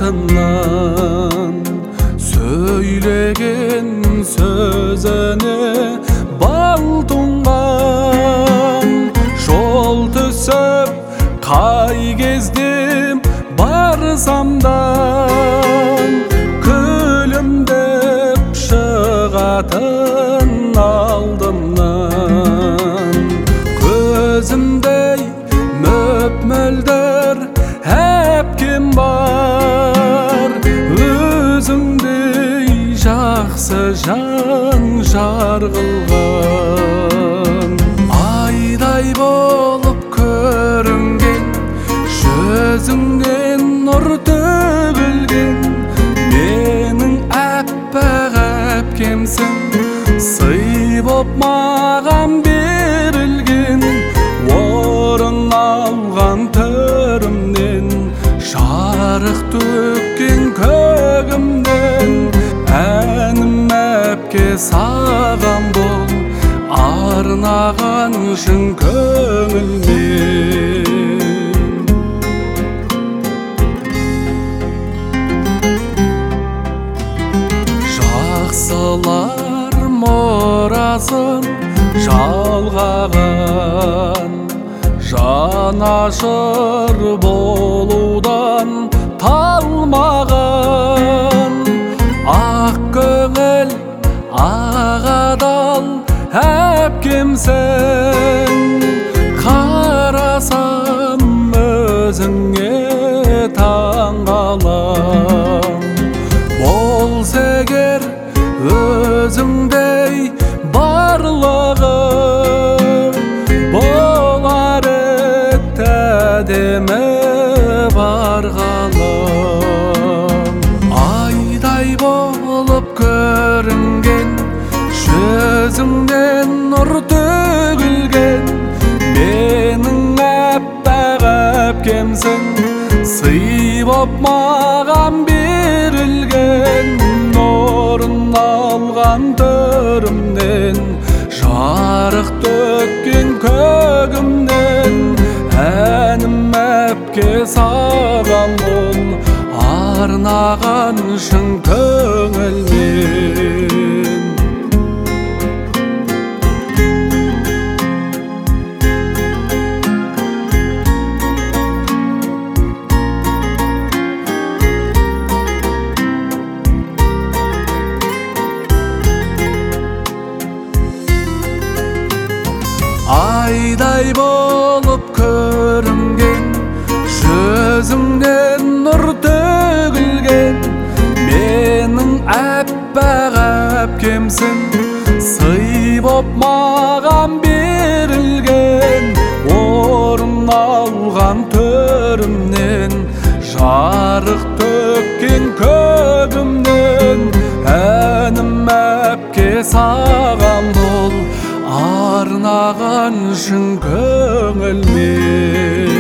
артынан сөйлеген сөзіне бал тұнған жол түсіп қай кезде барсам да күлімдеп шығатын алдымнан көзімдей мөп-мөлдір әпкем бар өзіңдей жақсы жан жар қылған айдай болып көрінген жүзіңнен нұр төгілген менің әппақ әпкемсің сый боп маған берілген орын алған төрімнен жарық төккен көгімнен әнім әпке саған бол арнаған шын көңілмен жақсылар мұрасын жалғаған жанашыр болудан талмаған ақ көңіл ағадал әпкемсің қарасам өзіңе таңғалам болса егер өзіңдей барлығы болар еді әдемі бар ғалам айдай болып көрінген жүзіңнен нұр төгілген менің әппақ әпкемсің сый боп маған берілген орын алған төрімнен жарық төккен көгімнен әнім әпке саған бол арнаған шын көңілмен айдай болып көрінген жүзіңнен нұр төгілген менің әппақ әпкемсің сый боп маған берілген орын алған төрімнен жарық төккен көгімнен әнім әпке саған бол арнаған шын көңілмен